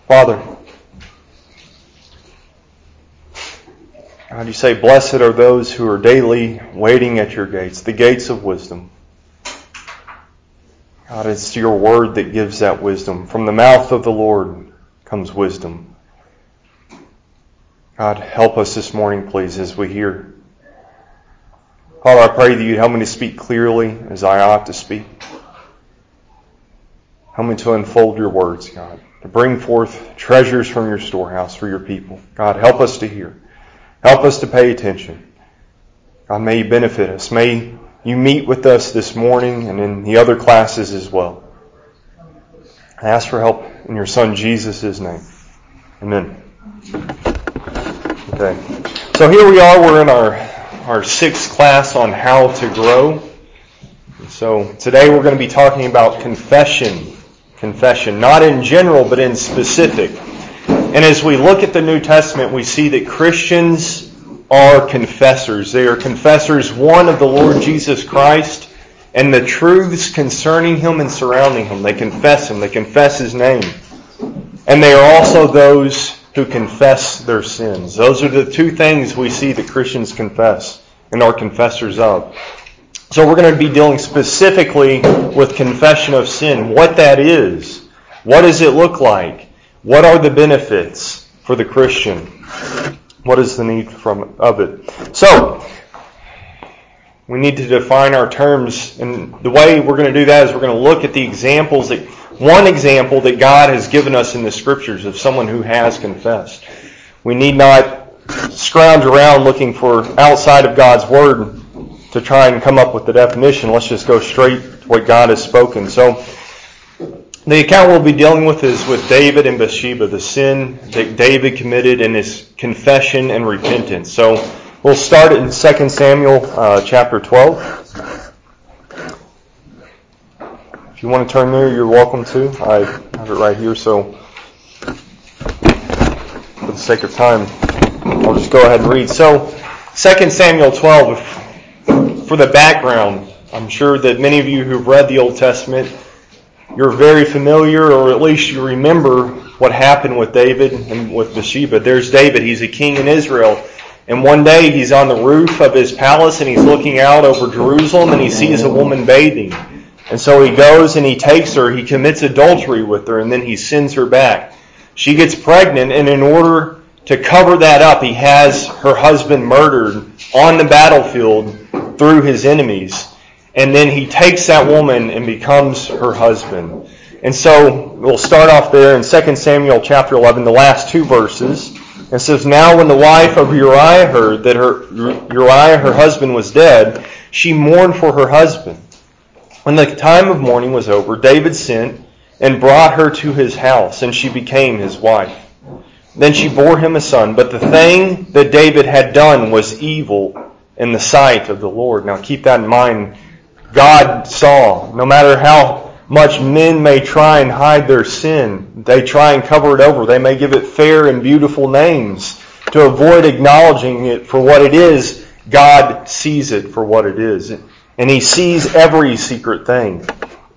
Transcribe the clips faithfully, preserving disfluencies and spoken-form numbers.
Father, God, you say, blessed are those who are daily waiting at your gates, the gates of wisdom. God, it's your word that gives that wisdom. From the mouth of the Lord comes wisdom. God, help us this morning, please, as we hear. Father, I pray that you'd help me to speak clearly as I ought to speak. Help me to unfold your words, God, to bring forth treasures from your storehouse for your people. God, help us to hear. Help us to pay attention. God, may you benefit us. May you meet with us this morning and in the other classes as well. I ask for help in your Son Jesus' name. Amen. Okay. So here we are. We're in our, our sixth class on how to grow. So today we're going to be talking about confession. Confession. Not in general, but in specific. And as we look at the New Testament, we see that Christians are confessors. They are confessors, one, of the Lord Jesus Christ and the truths concerning Him and surrounding Him. They confess Him. They confess His name. And they are also those who confess their sins. Those are the two things we see that Christians confess and are confessors of. So we're going to be dealing specifically with confession of sin. What that is. What does it look like? What are the benefits for the Christian? What is the need from of it? So, we need to define our terms, and the way we're going to do that is we're going to look at the examples, that one example that God has given us in the Scriptures of someone who has confessed. We need not scrounge around looking for outside of God's Word to try and come up with the definition. Let's just go straight to what God has spoken. So, the account we'll be dealing with is with David and Bathsheba, the sin that David committed and his confession and repentance. So we'll start in Second Samuel uh, chapter twelve. If you want to turn there, you're welcome to. I have it right here, so for the sake of time, I'll just go ahead and read. So Second Samuel twelve, for the background, I'm sure that many of you who've read the Old Testament, you're very familiar, or at least you remember what happened with David and with Bathsheba. There's David. He's a king in Israel. And one day he's on the roof of his palace and he's looking out over Jerusalem and he sees a woman bathing. And so he goes and he takes her. He commits adultery with her and then he sends her back. She gets pregnant, and in order to cover that up, he has her husband murdered on the battlefield through his enemies. And then he takes that woman and becomes her husband. And so we'll start off there in Second Samuel chapter eleven, the last two verses. It says, "Now when the wife of Uriah heard that her Uriah, her husband, was dead, she mourned for her husband. When the time of mourning was over, David sent and brought her to his house, and she became his wife. Then she bore him a son. But the thing that David had done was evil in the sight of the Lord." Now keep that in mind. God saw, no matter how much men may try and hide their sin, they try and cover it over. They may give it fair and beautiful names to avoid acknowledging it for what it is. God sees it for what it is. And He sees every secret thing.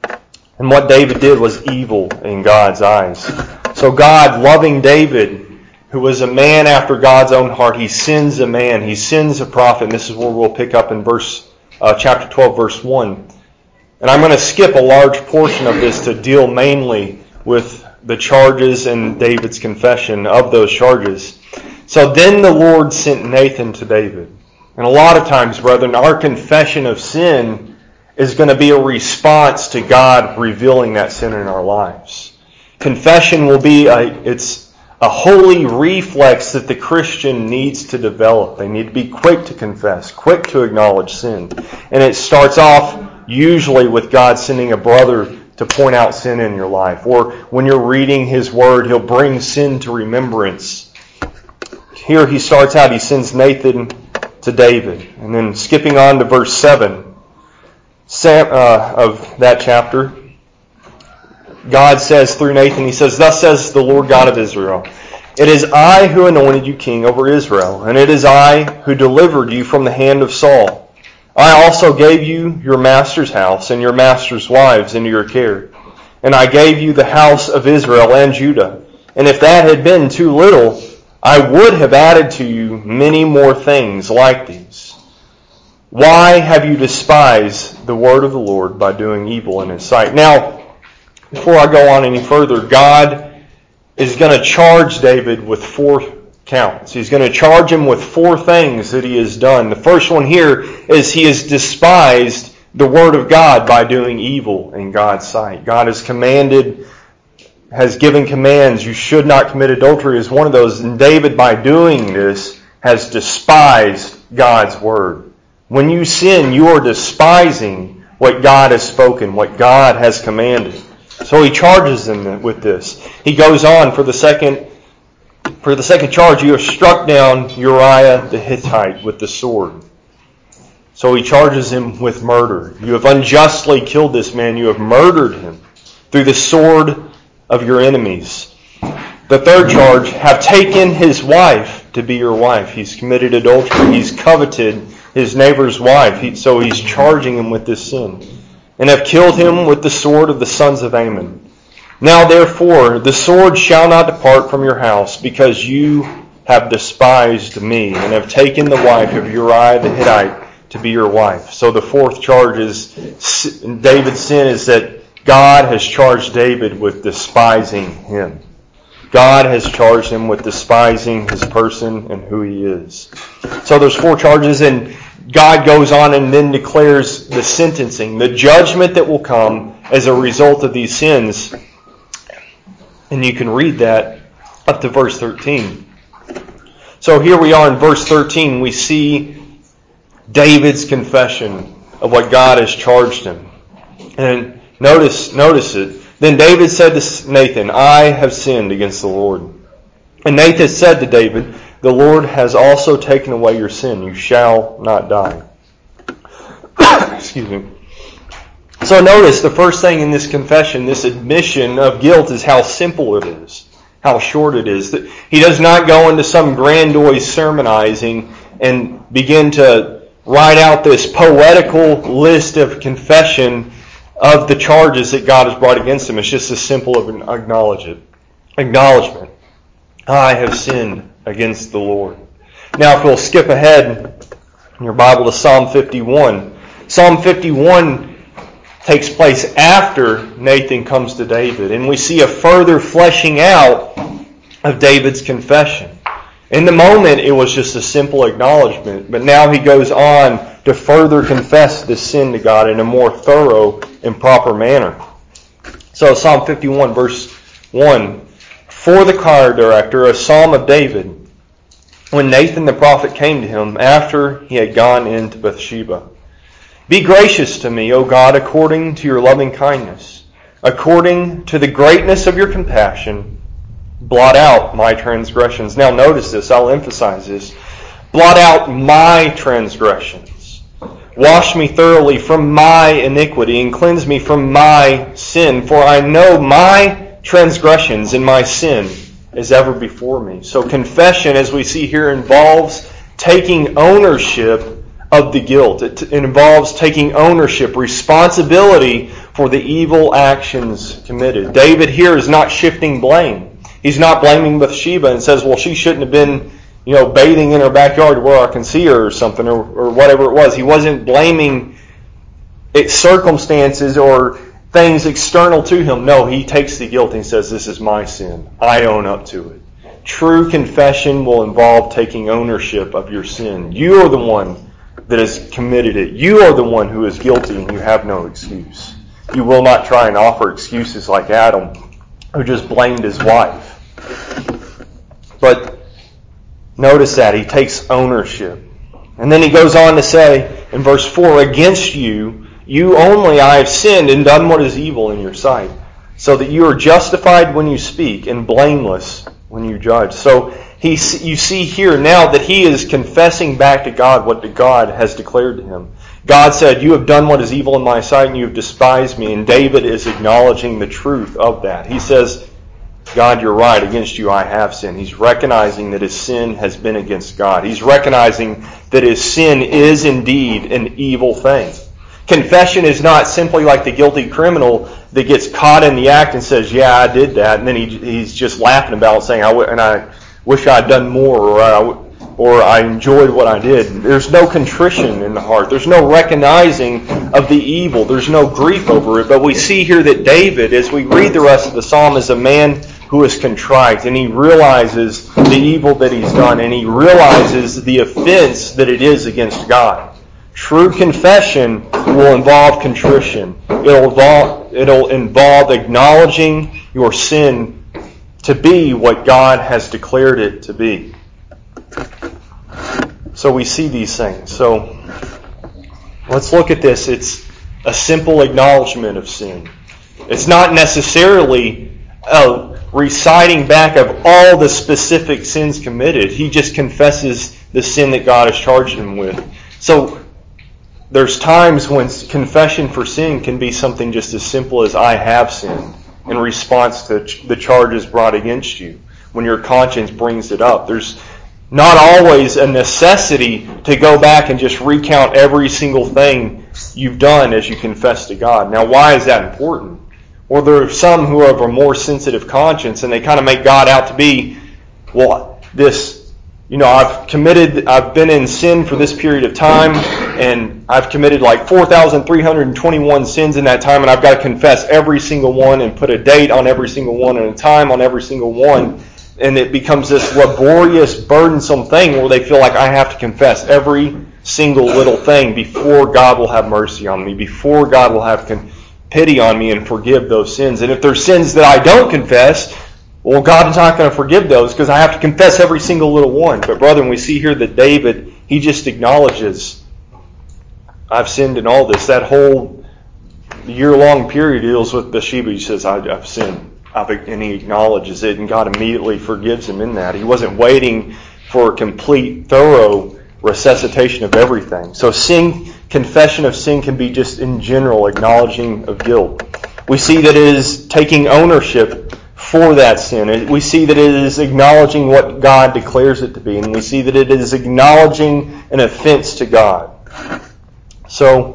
And what David did was evil in God's eyes. So God, loving David, who was a man after God's own heart, He sends a man. He sends a prophet. And this is where we'll pick up in verse Uh, chapter twelve, verse one. And I'm going to skip a large portion of this to deal mainly with the charges and David's confession of those charges. So then the Lord sent Nathan to David. And a lot of times, brethren, our confession of sin is going to be a response to God revealing that sin in our lives. Confession will be a, it's a holy reflex that the Christian needs to develop. They need to be quick to confess, quick to acknowledge sin. And it starts off usually with God sending a brother to point out sin in your life. Or when you're reading His Word, He'll bring sin to remembrance. Here he starts out, he sends Nathan to David. And then skipping on to verse seven Sam, uh, of that chapter, God says through Nathan, He says, "Thus says the Lord God of Israel, it is I who anointed you king over Israel, and it is I who delivered you from the hand of Saul. I also gave you your master's house and your master's wives into your care. And I gave you the house of Israel and Judah. And if that had been too little, I would have added to you many more things like these. Why have you despised the word of the Lord by doing evil in His sight? Now, before I go on any further, God is going to charge David with four counts. He's going to charge him with four things that he has done. The first one here is he has despised the word of God by doing evil in God's sight. God has commanded, has given commands, you should not commit adultery is one of those. And David, by doing this, has despised God's word. When you sin, you are despising what God has spoken, what God has commanded. So he charges them with this. He goes on for the second For the second charge, you have struck down Uriah the Hittite with the sword. So he charges him with murder. You have unjustly killed this man. You have murdered him through the sword of your enemies. The third charge, have taken his wife to be your wife. He's committed adultery. He's coveted his neighbor's wife. He, so he's charging him with this sin. And have killed him with the sword of the sons of Ammon. Now therefore, the sword shall not depart from your house, because you have despised me, and have taken the wife of Uriah the Hittite to be your wife. So the fourth charge is, David's sin is that God has charged David with despising him. God has charged him with despising his person and who he is. So there's four charges, and God goes on and then declares the sentencing, the judgment that will come as a result of these sins. And you can read that up to verse thirteen. So here we are in verse thirteen. We see David's confession of what God has charged him. And notice, notice it. Then David said to Nathan, I have sinned against the Lord. And Nathan said to David, the Lord has also taken away your sin. You shall not die. Excuse me. So notice the first thing in this confession, this admission of guilt, is how simple it is, how short it is. He does not go into some grandiose sermonizing and begin to write out this poetical list of confession of the charges that God has brought against him. It's just as simple of an acknowledgement. Acknowledgement. I have sinned against the Lord. Now if we'll skip ahead in your Bible to Psalm fifty-one. Psalm fifty-one takes place after Nathan comes to David, and we see a further fleshing out of David's confession. In the moment, it was just a simple acknowledgement, but now he goes on to further confess this sin to God in a more thorough and proper manner. So Psalm fifty-one, verse one, for the choir director, a psalm of David, when Nathan the prophet came to him after he had gone into Bathsheba. Be gracious to me, O God, according to your loving kindness, according to the greatness of your compassion, blot out my transgressions. Now notice this, I'll emphasize this. Blot out my transgressions. Wash me thoroughly from my iniquity and cleanse me from my sin, for I know my transgressions and my sin is ever before me. So confession, as we see here, involves taking ownership of the guilt. It, it involves taking ownership, responsibility for the evil actions committed. David here is not shifting blame. He's not blaming Bathsheba and says, well, she shouldn't have been, you know, bathing in her backyard where I can see her or something, or, or whatever it was. He wasn't blaming it, circumstances or things external to him. No, he takes the guilt and says, this is my sin. I own up to it. True confession will involve taking ownership of your sin. You are the one that has committed it. You are the one who is guilty, and you have no excuse. You will not try and offer excuses like Adam, who just blamed his wife. But notice that he takes ownership. And then he goes on to say in verse four, against you, you only I have sinned and done what is evil in your sight, so that you are justified when you speak and blameless when you judge. So he, you see here now that he is confessing back to God what God has declared to him. God said, you have done what is evil in my sight and you have despised me. And David is acknowledging the truth of that. He says, God, you're right. Against you I have sinned. He's recognizing that his sin has been against God. He's recognizing that his sin is indeed an evil thing. Confession is not simply like the guilty criminal that gets caught in the act and says, yeah, I did that, and then he, he's just laughing about it, saying, I w- and I wish I'd done more, or I, w- or I enjoyed what I did. There's no contrition in the heart. There's no recognizing of the evil. There's no grief over it. But we see here that David, as we read the rest of the psalm, is a man who is contrite, and he realizes the evil that he's done, and he realizes the offense that it is against God. True confession will involve contrition. It'll involve, it'll involve acknowledging your sin to be what God has declared it to be. So we see these things. So let's look at this. It's a simple acknowledgement of sin. It's not necessarily a reciting back of all the specific sins committed. He just confesses the sin that God has charged him with. So there's times when confession for sin can be something just as simple as I have sinned in response to the charges brought against you. When your conscience brings it up. There's not always a necessity to go back and just recount every single thing you've done as you confess to God. Now, why is that important? Well, there are some who have a more sensitive conscience, and they kind of make God out to be, well, this, you know, I've committed, I've been in sin for this period of time, and I've committed like four thousand three hundred twenty-one sins in that time, and I've got to confess every single one and put a date on every single one and a time on every single one. And it becomes this laborious, burdensome thing where they feel like I have to confess every single little thing before God will have mercy on me, before God will have con- pity on me and forgive those sins. And if there's sins that I don't confess, well, God is not going to forgive those because I have to confess every single little one. But brethren, we see here that David, he just acknowledges, I've sinned in all this. That whole year-long period deals with Bathsheba. He says, I've sinned. And he acknowledges it, and God immediately forgives him in that. He wasn't waiting for a complete, thorough resuscitation of everything. So sin, confession of sin can be just in general acknowledging of guilt. We see that it is taking ownership for that sin. We see that it is acknowledging what God declares it to be, and we see that it is acknowledging an offense to God. So,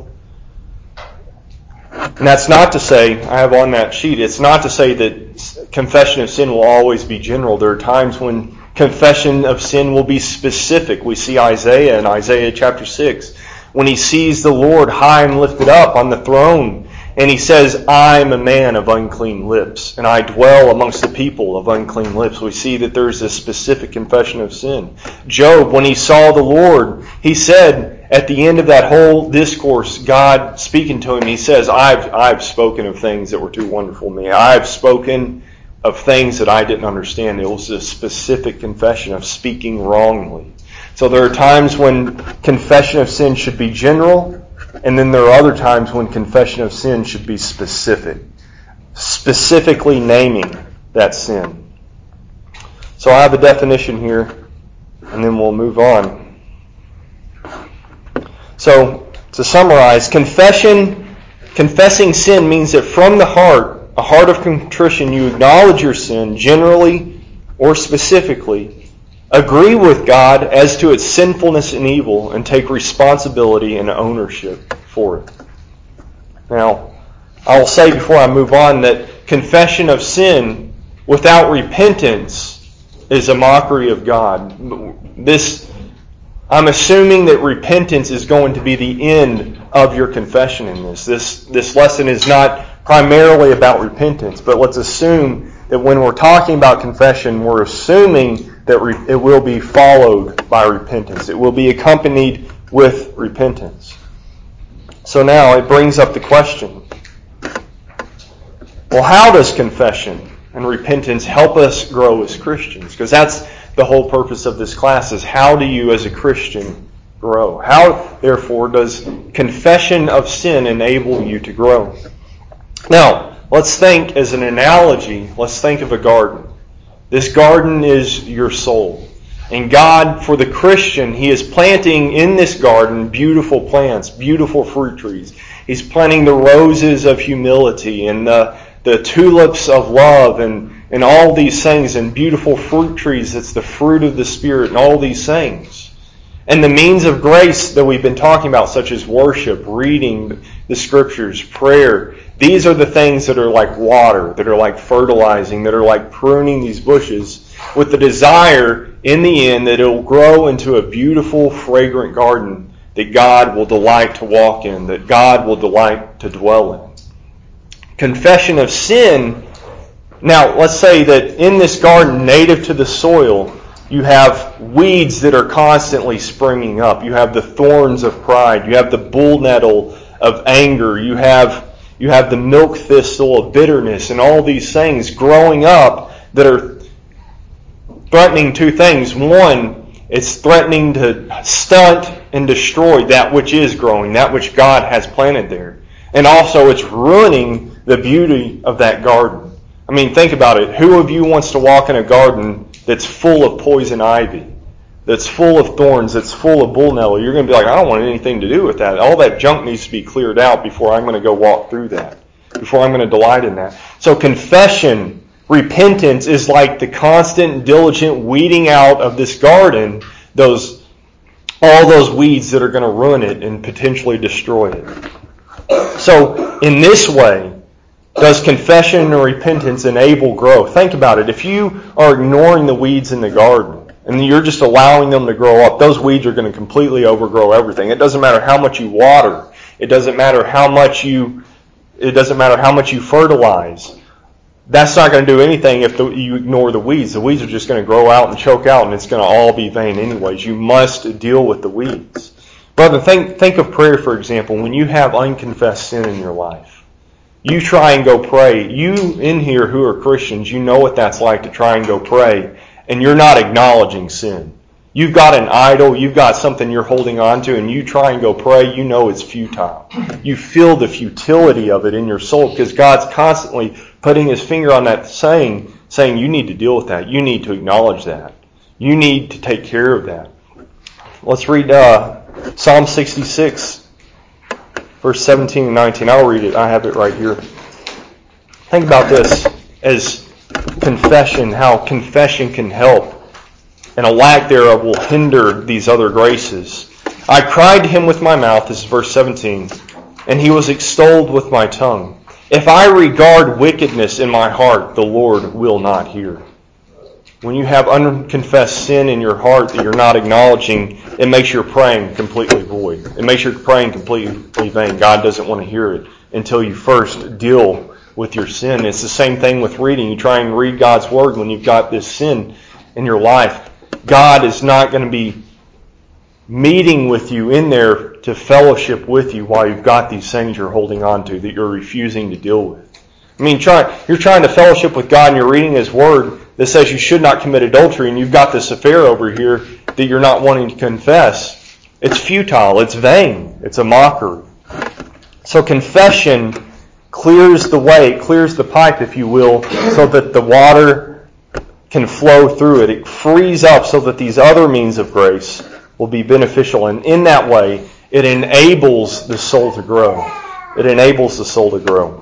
and that's not to say, I have on that sheet, it's not to say that confession of sin will always be general. There are times when confession of sin will be specific. We see Isaiah in Isaiah chapter six, when he sees the Lord high and lifted up on the throne, and he says, I'm a man of unclean lips, and I dwell amongst the people of unclean lips. We see that there's a specific confession of sin. Job, when he saw the Lord, he said, at the end of that whole discourse, God speaking to him, he says, I've, I've spoken of things that were too wonderful for me. I've spoken of things that I didn't understand. It was a specific confession of speaking wrongly. So there are times when confession of sin should be general, and then there are other times when confession of sin should be specific. Specifically naming that sin. So I have a definition here, and then we'll move on. So, to summarize, confession, confessing sin means that from the heart, a heart of contrition, you acknowledge your sin generally or specifically, agree with God as to its sinfulness and evil, and take responsibility and ownership for it. Now, I will say before I move on that confession of sin without repentance is a mockery of God. This I'm assuming that repentance is going to be the end of your confession in this. This this lesson is not primarily about repentance, but let's assume that when we're talking about confession, we're assuming that re- it will be followed by repentance. It will be accompanied with repentance. So now it brings up the question, well, how does confession and repentance help us grow as Christians? Because that's the whole purpose of this class, is how do you as a Christian grow? How, therefore, does confession of sin enable you to grow? Now, let's think as an analogy, let's think of a garden. This garden is your soul. And God, for the Christian, He is planting in this garden beautiful plants, beautiful fruit trees. He's planting the roses of humility and the, the tulips of love and And all these things, and beautiful fruit trees, that's the fruit of the Spirit, and all these things. And the means of grace that we've been talking about, such as worship, reading the Scriptures, prayer, these are the things that are like water, that are like fertilizing, that are like pruning these bushes, with the desire in the end that it will grow into a beautiful, fragrant garden that God will delight to walk in, that God will delight to dwell in. Confession of sin. Now, let's say that in this garden, native to the soil, you have weeds that are constantly springing up. You have the thorns of pride. You have the bull nettle of anger. You have, you have the milk thistle of bitterness, and all these things growing up that are threatening two things. One, it's threatening to stunt and destroy that which is growing, that which God has planted there. And also it's ruining the beauty of that garden. I mean, think about it. Who of you wants to walk in a garden that's full of poison ivy, that's full of thorns, that's full of bull nettle? You're going to be like, I don't want anything to do with that. All that junk needs to be cleared out before I'm going to go walk through that, before I'm going to delight in that. So confession, repentance is like the constant, diligent weeding out of this garden, those all those weeds that are going to ruin it and potentially destroy it. So in this way, does confession and repentance enable growth? Think about it. If you are ignoring the weeds in the garden and you're just allowing them to grow up, those weeds are going to completely overgrow everything. It doesn't matter how much you water. It doesn't matter how much you it doesn't matter how much you fertilize. That's not going to do anything if the, you ignore the weeds. The weeds are just going to grow out and choke out, and it's going to all be vain anyways. You must deal with the weeds. Brother, think, think of prayer, for example. When you have unconfessed sin in your life, you try and go pray. You in here who are Christians, you know what that's like to try and go pray, and you're not acknowledging sin. You've got an idol, you've got something you're holding on to, and you try and go pray, you know it's futile. You feel the futility of it in your soul because God's constantly putting His finger on that saying, saying you need to deal with that. You need to acknowledge that. You need to take care of that. Let's read uh, Psalm sixty-six, verse seventeen and nineteen. I'll read it. I have it right here. Think about this as confession, how confession can help, and a lack thereof will hinder these other graces. I cried to Him with my mouth, this is verse seventeen, and He was extolled with my tongue. If I regard wickedness in my heart, the Lord will not hear. When you have unconfessed sin in your heart that you're not acknowledging, it makes your praying completely void. It makes your praying completely vain. God doesn't want to hear it until you first deal with your sin. It's the same thing with reading. You try and read God's Word when you've got this sin in your life. God is not going to be meeting with you in there to fellowship with you while you've got these things you're holding on to that you're refusing to deal with. I mean, try, you're trying to fellowship with God and you're reading His Word that says you should not commit adultery, and you've got this affair over here that you're not wanting to confess. It's futile. It's vain. It's a mockery. So confession clears the way, clears the pipe, if you will, so that the water can flow through it. It frees up so that these other means of grace will be beneficial. And in that way, it enables the soul to grow. It enables the soul to grow.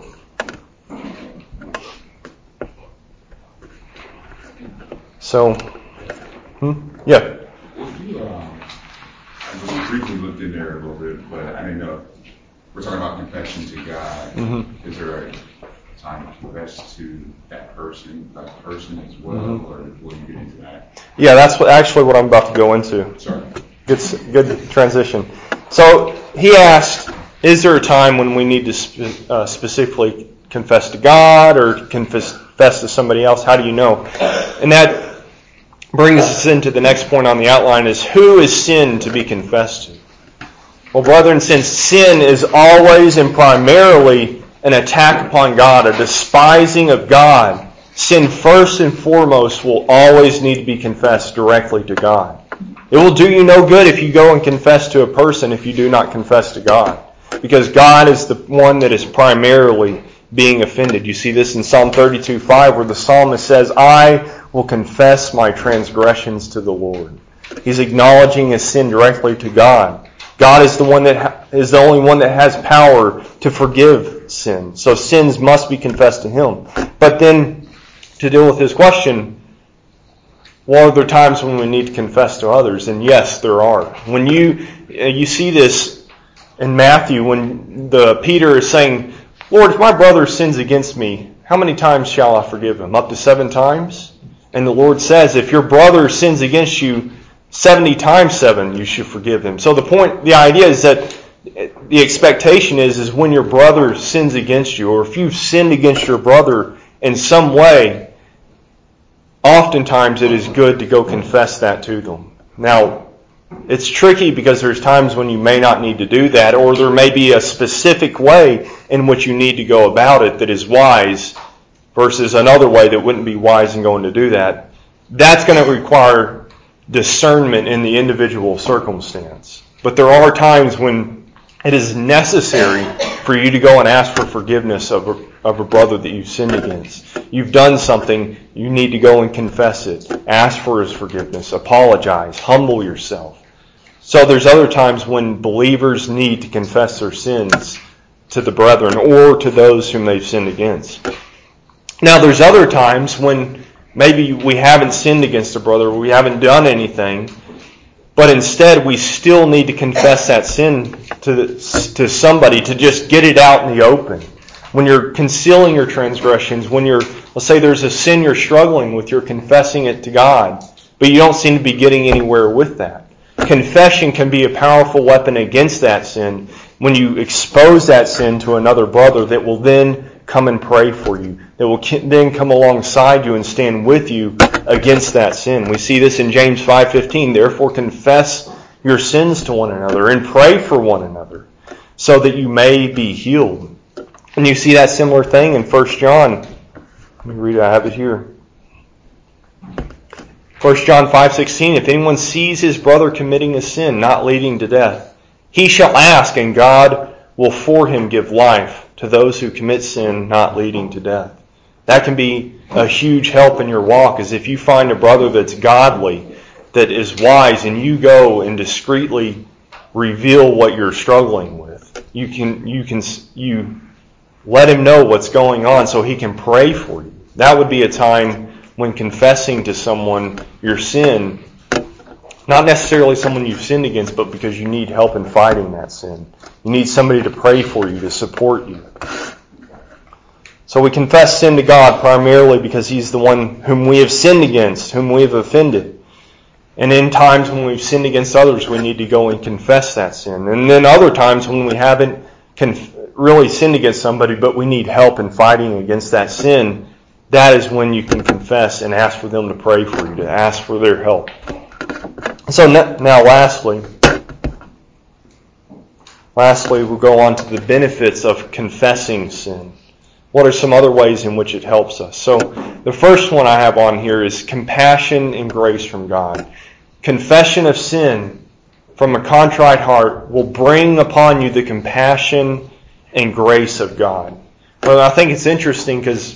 So, hmm? yeah. Well, you, um, I just briefly looked in there a little bit, but I didn't know. We're talking about confession to God. Mm-hmm. Is there a time to confess to that person, that person as well, mm-hmm. or will you get into that? Yeah, that's what, actually what I'm about to go into. Sorry. Good, good transition. So he asked, is there a time when we need to spe- uh, specifically confess to God or confess, confess to somebody else? How do you know? And that brings us into the next point on the outline, is who is sin to be confessed to? Well, brethren, since sin is always and primarily an attack upon God, a despising of God, sin first and foremost will always need to be confessed directly to God. It will do you no good if you go and confess to a person if you do not confess to God, because God is the one that is primarily being offended. You see this in Psalm thirty-two five, where the psalmist says, I will confess my transgressions to the Lord. He's acknowledging his sin directly to God. God is the one that ha- is the only one that has power to forgive sin. So sins must be confessed to Him. But then, to deal with his question, Well, are there times when we need to confess to others? And yes, there are. When you you see this in Matthew, when the Peter is saying, Lord, if my brother sins against me, how many times shall I forgive him? Up to seven times? And the Lord says, if your brother sins against you seventy times seven, you should forgive him. So the point, the idea is that the expectation is, is when your brother sins against you, or if you've sinned against your brother in some way, oftentimes it is good to go confess that to them. Now, it's tricky because there's times when you may not need to do that, or there may be a specific way in which you need to go about it that is wise versus another way that wouldn't be wise in going to do that. That's going to require discernment in the individual circumstance. But there are times when it is necessary for you to go and ask for forgiveness of a, of a brother that you've sinned against. You've done something, you need to go and confess it. Ask for his forgiveness. Apologize. Humble yourself. So there's other times when believers need to confess their sins to the brethren or to those whom they've sinned against. Now there's other times when maybe we haven't sinned against a brother, we haven't done anything, but instead we still need to confess that sin to to somebody, to just get it out in the open. When you're concealing your transgressions, when you're, let's say there's a sin you're struggling with, you're confessing it to God, but you don't seem to be getting anywhere with that. Confession can be a powerful weapon against that sin when you expose that sin to another brother that will then come and pray for you, that will then come alongside you and stand with you against that sin. We see this in James five fifteen. Therefore confess your sins to one another and pray for one another so that you may be healed. And you see that similar thing in First John. Let me read it. I have it here. First John five sixteen. If anyone sees his brother committing a sin not leading to death, he shall ask, and God will for him give life to those who commit sin not leading to death. That can be a huge help in your walk, as if you find a brother that's godly, that is wise, and you go and discreetly reveal what you're struggling with. You can you can you let him know what's going on so he can pray for you. That would be a time when confessing to someone your sin, not necessarily someone you've sinned against, but because you need help in fighting that sin. You need somebody to pray for you, to support you. So we confess sin to God primarily because He's the one whom we have sinned against, whom we have offended. And in times when we've sinned against others, we need to go and confess that sin. And then other times when we haven't conf- really sinned against somebody, but we need help in fighting against that sin, that is when you can confess and ask for them to pray for you, to ask for their help. So now lastly, lastly we'll go on to the benefits of confessing sin. What are some other ways in which it helps us? So the first one I have on here is compassion and grace from God. Confession of sin from a contrite heart will bring upon you the compassion and grace of God. Well, I think it's interesting because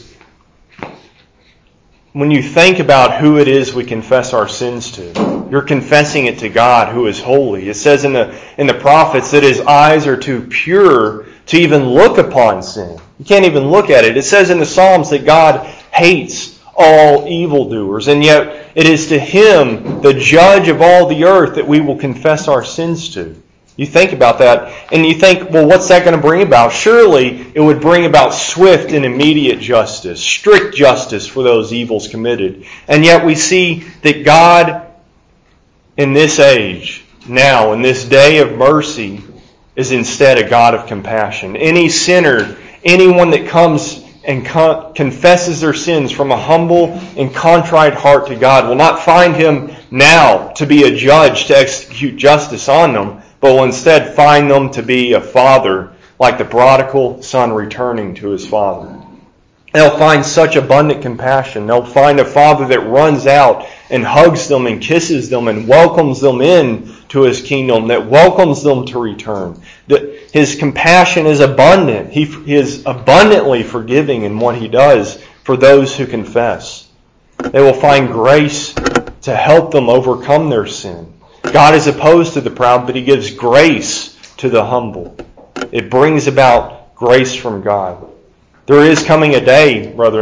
when you think about who it is we confess our sins to, you're confessing it to God who is holy. It says in the in the prophets that His eyes are too pure to even look upon sin. You can't even look at it. It says in the Psalms that God hates all evildoers, and yet it is to Him, the judge of all the earth, that we will confess our sins to. You think about that, and you think, well, what's that going to bring about? Surely it would bring about swift and immediate justice, strict justice for those evils committed. And yet we see that God, in this age, now, in this day of mercy, is instead a God of compassion. Any sinner, anyone that comes and con- confesses their sins from a humble and contrite heart to God will not find Him now to be a judge to execute justice on them, but will instead find them to be a father, like the prodigal son returning to his father. They'll find such abundant compassion. They'll find a father that runs out and hugs them and kisses them and welcomes them in to His kingdom, that welcomes them to return. That His compassion is abundant. He is abundantly forgiving in what He does for those who confess. They will find grace to help them overcome their sin. God is opposed to the proud, but He gives grace to the humble. It brings about grace from God. There is coming a day, brethren,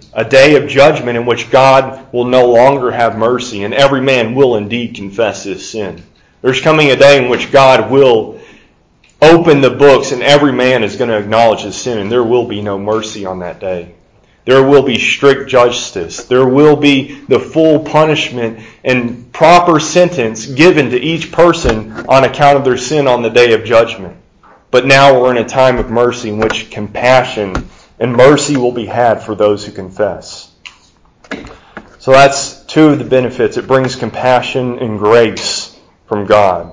a day of judgment in which God will no longer have mercy, and every man will indeed confess his sin. There's coming a day in which God will open the books and every man is going to acknowledge his sin, and there will be no mercy on that day. There will be strict justice. There will be the full punishment and proper sentence given to each person on account of their sin on the day of judgment. But now we're in a time of mercy in which compassion and mercy will be had for those who confess. So that's two of the benefits. It brings compassion and grace from God.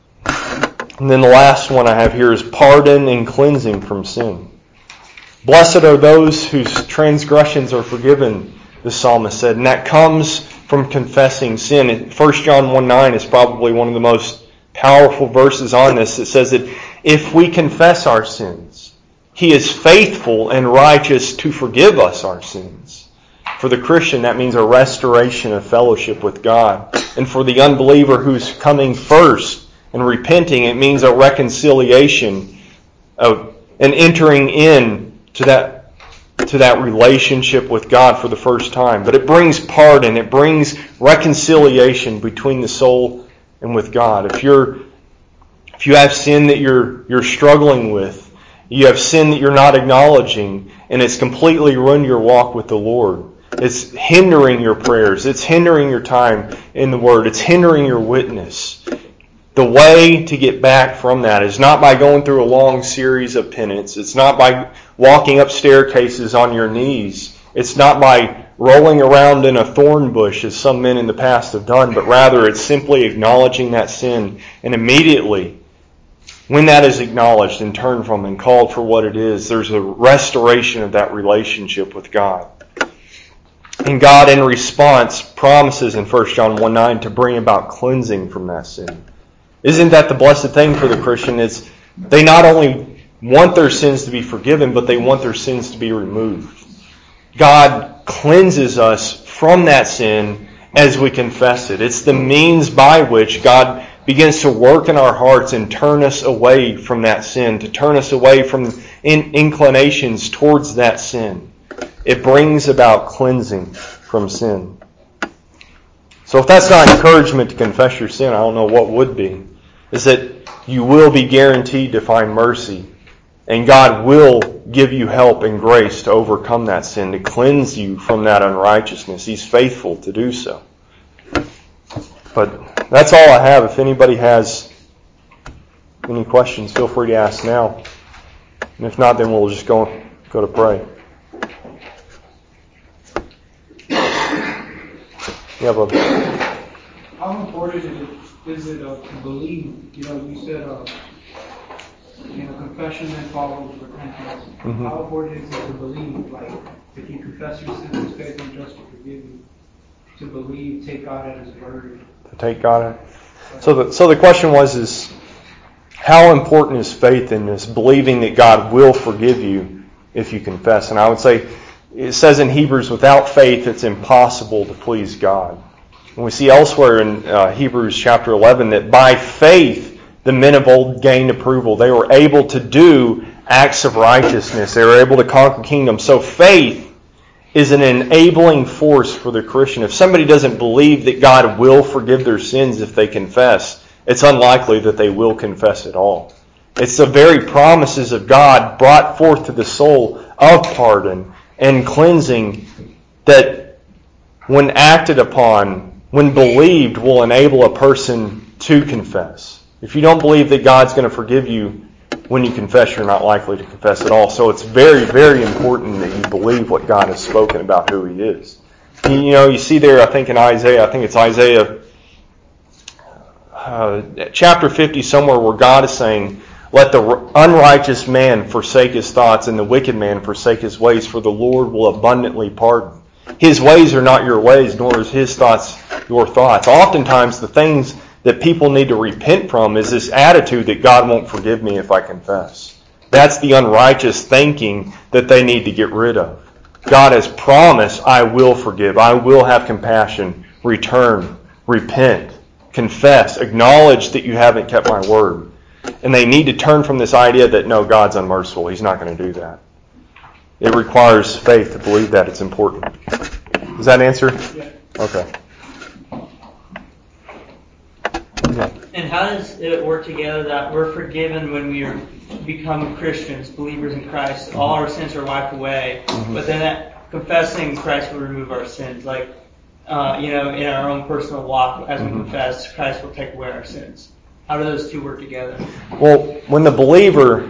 And then the last one I have here is pardon and cleansing from sin. Blessed are those whose transgressions are forgiven, the psalmist said, and that comes from confessing sin. First John one nine is probably one of the most powerful verses on this. It says that if we confess our sins, He is faithful and righteous to forgive us our sins. For the Christian, that means a restoration of fellowship with God. And for the unbeliever who's coming first and repenting, it means a reconciliation of and entering in to that to that relationship with God for the first time. But it brings pardon, it brings reconciliation between the soul and with God. If you're if you have sin that you're you're struggling with, you have sin that you're not acknowledging, and it's completely ruined your walk with the Lord. It's hindering your prayers. It's hindering your time in the Word. It's hindering your witness. The way to get back from that is not by going through a long series of penance. It's not by walking up staircases on your knees. It's not by rolling around in a thorn bush as some men in the past have done, but rather it's simply acknowledging that sin, and immediately when that is acknowledged and turned from and called for what it is, there's a restoration of that relationship with God. And God, in response, promises in First John one nine to bring about cleansing from that sin. Isn't that the blessed thing for the Christian? Is they not only want their sins to be forgiven, but they want their sins to be removed. God cleanses us from that sin as we confess it. It's the means by which God begins to work in our hearts and turn us away from that sin, to turn us away from in- inclinations towards that sin. It brings about cleansing from sin. So if that's not encouragement to confess your sin, I don't know what would be. Is that you will be guaranteed to find mercy, and God will give you help and grace to overcome that sin, to cleanse you from that unrighteousness. He's faithful to do so. But that's all I have. If anybody has any questions, feel free to ask now. And if not, then we'll just go, go to pray. Yeah, brother. How important is it, is it uh, to believe? You know, you said, uh, you know, confession then follows repentance. Mm-hmm. How important is it to believe? Like, if you confess your sins, He's faithful and just to forgive you. To believe, take God at His word. To take God at. So the so the question was is, how important is faith in this? Believing that God will forgive you if you confess. And I would say, it says in Hebrews, without faith it's impossible to please God. And we see elsewhere in uh, Hebrews chapter eleven that by faith the men of old gained approval. They were able to do acts of righteousness. They were able to conquer kingdoms. So faith is an enabling force for the Christian. If somebody doesn't believe that God will forgive their sins if they confess, it's unlikely that they will confess at all. It's the very promises of God brought forth to the soul of pardon and cleansing that, when acted upon, when believed, will enable a person to confess. If you don't believe that God's going to forgive you when you confess, you're not likely to confess at all. So it's very, very important that you believe what God has spoken about who He is. You know, you see there, I think in Isaiah, I think it's Isaiah uh, chapter fifty somewhere, where God is saying, let the unrighteous man forsake his thoughts and the wicked man forsake his ways, for the Lord will abundantly pardon. His ways are not your ways, nor is His thoughts your thoughts. Oftentimes the things that people need to repent from is this attitude that God won't forgive me if I confess. That's the unrighteous thinking that they need to get rid of. God has promised, I will forgive, I will have compassion, return, repent, confess, acknowledge that you haven't kept my word. And they need to turn from this idea that, no, God's unmerciful, He's not going to do that. it requires faith to believe that it's important. Does that answer? Yeah. Okay. Yeah. And how does it work together that we're forgiven when we are, become Christians, believers in Christ? Mm-hmm. All our sins are wiped away. Mm-hmm. But then that confessing Christ will remove our sins. Like, uh, you know, in our own personal walk, as mm-hmm. we confess, Christ will take away our sins. How do those two work together? Well, when the believer,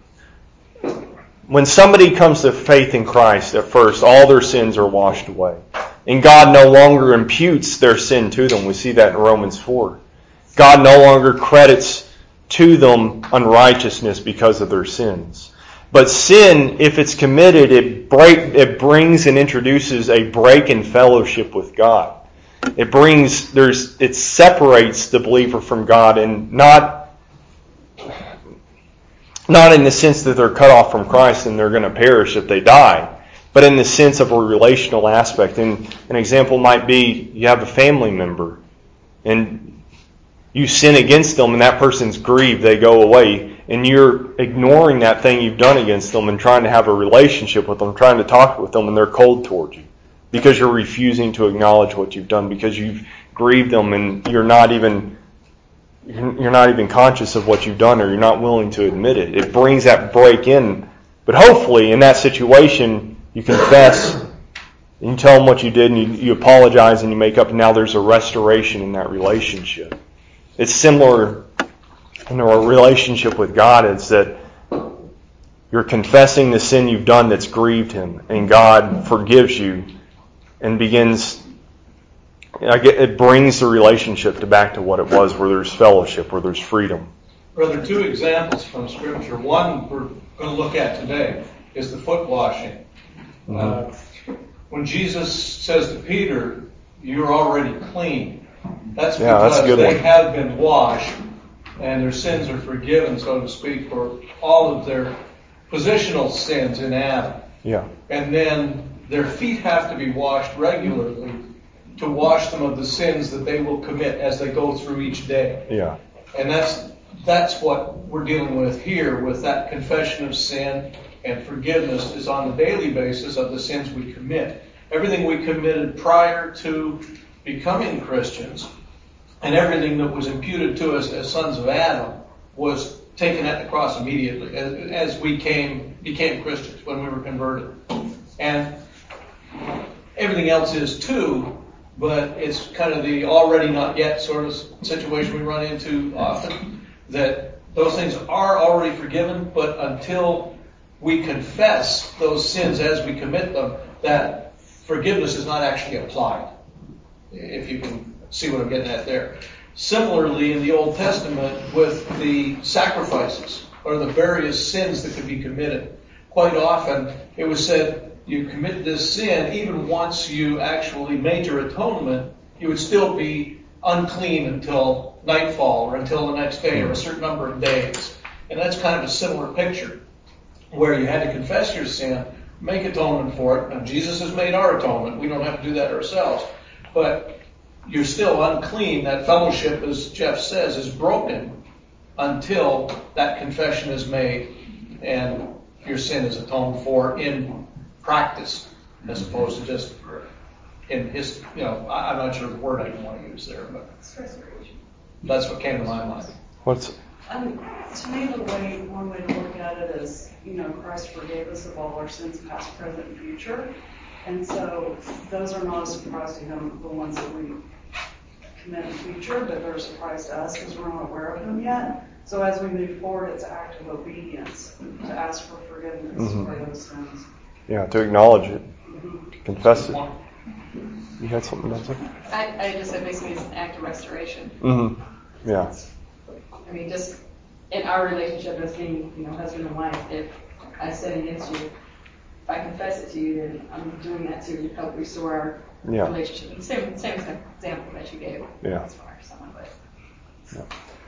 when somebody comes to faith in Christ at first, all their sins are washed away. And God no longer imputes their sin to them. We see that in Romans four. God no longer credits to them unrighteousness because of their sins. But sin, if it's committed, it break, it brings and introduces a break in fellowship with God. It brings, there's, it separates the believer from God, and not, not in the sense that they're cut off from Christ and they're going to perish if they die, but in the sense of a relational aspect. And an example might be you have a family member, and you sin against them, and that person's grieved, they go away, and you're ignoring that thing you've done against them and trying to have a relationship with them, trying to talk with them, and they're cold towards you because you're refusing to acknowledge what you've done, because you've grieved them and you're not even you're not even conscious of what you've done, or you're not willing to admit it. It brings that break in. But hopefully in that situation you confess and you tell them what you did, and you, you apologize and you make up, and now there's a restoration in that relationship. It's similar in a relationship with God, is that you're confessing the sin you've done that's grieved Him, and God forgives you and begins, it brings the relationship to back to what it was, where there's fellowship, where there's freedom. Brother, two examples from Scripture. One we're going to look at today is the foot washing. Mm-hmm. Uh, when Jesus says to Peter, "You're already clean," that's yeah, because that's a good they one. have been washed and their sins are forgiven, so to speak, for all of their positional sins in Adam. Yeah. And then their feet have to be washed regularly to wash them of the sins that they will commit as they go through each day. Yeah. And that's that's what we're dealing with here, with that confession of sin, and forgiveness is on the daily basis of the sins we commit. Everything we committed prior to becoming Christians, and everything that was imputed to us as sons of Adam, was taken at the cross immediately as, as we came became Christians, when we were converted. And everything else is too, but it's kind of the already not yet sort of situation we run into often, that those things are already forgiven, but until we confess those sins as we commit them, that forgiveness is not actually applied, if you can see what I'm getting at there. Similarly, in the Old Testament, with the sacrifices, or the various sins that could be committed, quite often it was said, you commit this sin, even once you actually made your atonement, you would still be unclean until nightfall, or until the next day, or a certain number of days. And that's kind of a similar picture, where you had to confess your sin, make atonement for it. Now, Jesus has made our atonement. We don't have to do that ourselves. But you're still unclean. That fellowship, as Jeff says, is broken until that confession is made and your sin is atoned for in practice, as opposed to just in his, you know, I'm not sure the word I want to use there, but that's what came to my mind. What's Um, to me, the way, one way to look at it is, you know, Christ forgave us of all our sins, past, present, and future. And so those are not a surprise to him, the ones that we commit in the future, but they're a surprise to us because we're not aware of them yet. So as we move forward, it's an act of obedience to ask for forgiveness mm-hmm. for those sins. Yeah, to acknowledge it, mm-hmm. to confess it. You had something to say? I, I just said basically it's an act of restoration. Mm-hmm. Yeah. I mean, just in our relationship as being, you know, husband and wife, if I sin against you, if I confess it to you, then I'm doing that to help restore our yeah. relationship. And same, same example that you gave yeah. as far as someone, but. Yeah.